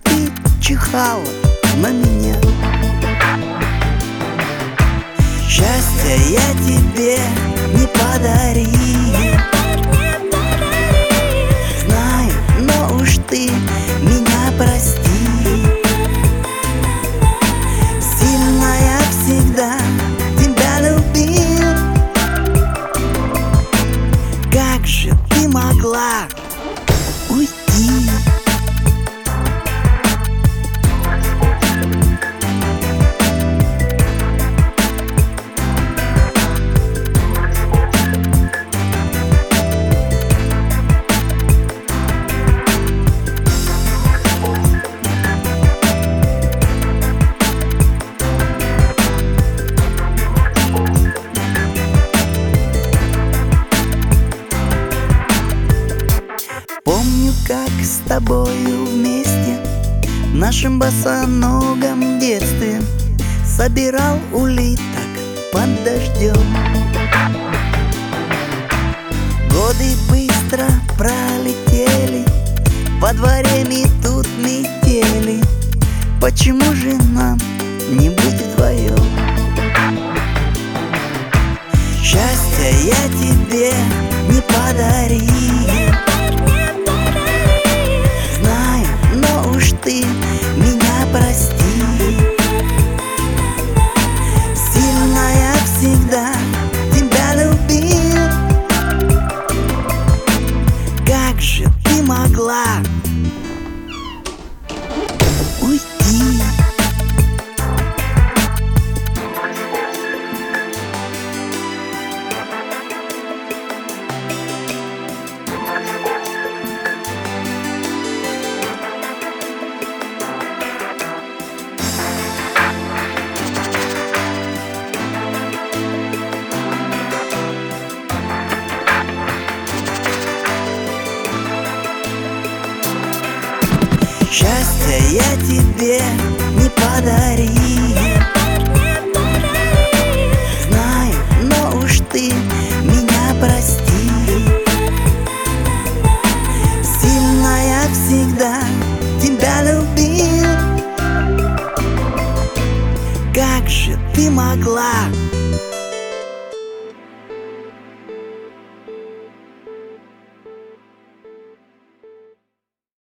ты чихала на меня. Счастья я тебе не подарил, знаю, но уж ты меня прости. Сильно я всегда тебя любил. Как же ты могла уйти? Помню, как с тобою вместе в нашем босоногом детстве собирал улиток под дождем. Годы быстро пролетели, во дворе метут метели. Почему же нам не быть вдвоем? Счастья я тебе не подарил, знаю, но уж ты меня прости. Сильно я всегда тебя любил. Как же ты могла уйти? Счастья я тебе не подарил, знаю, но уж ты меня прости. Сильно я всегда тебя любил. Как же ты могла